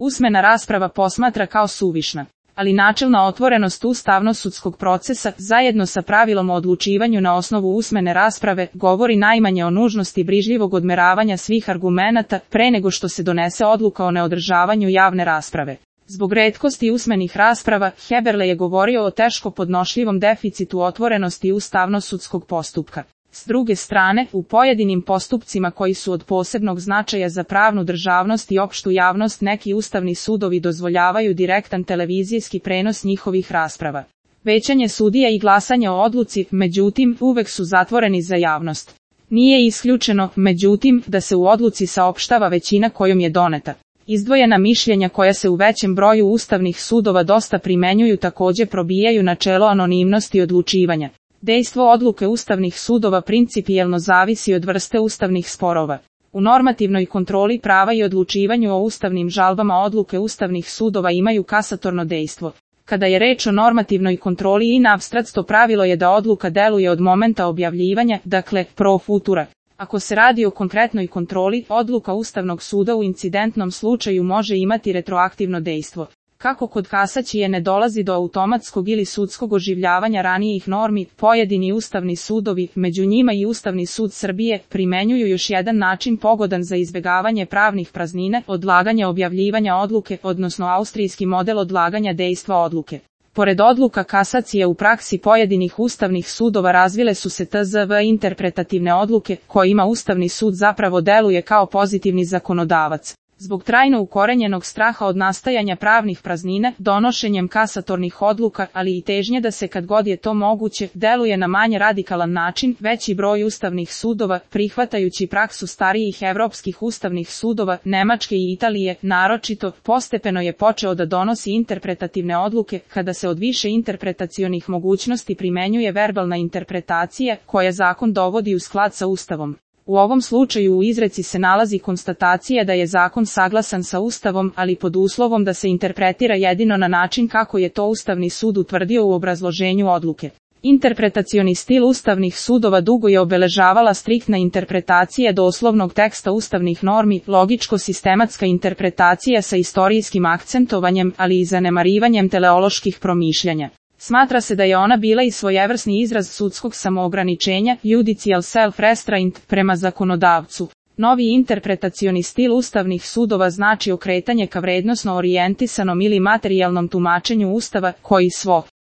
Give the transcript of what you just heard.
usmena rasprava posmatra kao suvišna, ali načelna otvorenost ustavno-sudskog procesa, zajedno sa pravilom o odlučivanju na osnovu usmene rasprave, govori najmanje o nužnosti brižljivog odmeravanja svih argumenata pre nego što se donese odluka o neodržavanju javne rasprave. Zbog retkosti usmenih rasprava, Heberle je govorio o teško podnošljivom deficitu otvorenosti ustavno-sudskog postupka. S druge strane, u pojedinim postupcima koji su od posebnog značaja za pravnu državnost i opštu javnost, neki ustavni sudovi dozvoljavaju direktan televizijski prenos njihovih rasprava. Većanje sudija i glasanje o odluci, međutim, uvek su zatvoreni za javnost. Nije isključeno, međutim, da se u odluci saopštava većina kojom je doneta. Izdvojena mišljenja koja se u većem broju ustavnih sudova dosta primenjuju takođe probijaju načelo anonimnosti odlučivanja. Dejstvo odluke ustavnih sudova principijelno zavisi od vrste ustavnih sporova. U normativnoj kontroli prava i odlučivanju o ustavnim žalbama odluke ustavnih sudova imaju kasatorno dejstvo. Kada je reč o normativnoj kontroli in abstracto, pravilo je da odluka deluje od momenta objavljivanja, dakle, pro futura. Ako se radi o konkretnoj kontroli, odluka Ustavnog suda u incidentnom slučaju može imati retroaktivno dejstvo. Kako kod kasacije ne dolazi do automatskog ili sudskog oživljavanja ranijih normi, pojedini ustavni sudovi, među njima i Ustavni sud Srbije, primenjuju još jedan način pogodan za izbegavanje pravnih praznina, odlaganje objavljivanja odluke, odnosno austrijski model odlaganja dejstva odluke. Pored odluka kasacije u praksi pojedinih ustavnih sudova razvile su se tzv. Interpretativne odluke, kojima Ustavni sud zapravo deluje kao pozitivni zakonodavac. Zbog trajno ukorenjenog straha od nastajanja pravnih praznina, donošenjem kasatornih odluka, ali i težnje da se kad god je to moguće, deluje na manje radikalan način, veći broj ustavnih sudova, prihvatajući praksu starijih evropskih ustavnih sudova, Nemačke i Italije, naročito, postepeno je počeo da donosi interpretativne odluke, kada se od više interpretacionih mogućnosti primenjuje verbalna interpretacija, koja zakon dovodi u sklad sa Ustavom. U ovom slučaju u izreci se nalazi konstatacija da je zakon saglasan sa Ustavom, ali pod uslovom da se interpretira jedino na način kako je to Ustavni sud utvrdio u obrazloženju odluke. Interpretacioni stil ustavnih sudova dugo je obeležavala striktna interpretacija doslovnog teksta ustavnih normi, logičko-sistematska interpretacija sa istorijskim akcentovanjem, ali i zanemarivanjem teleoloških promišljanja. Smatra se da je ona bila i svojevrsni izraz sudskog samoograničenja, judicial self-restraint, prema zakonodavcu. Novi interpretacioni stil ustavnih sudova znači okretanje ka vrednosno orijentisanom ili materijalnom tumačenju Ustava, koji svo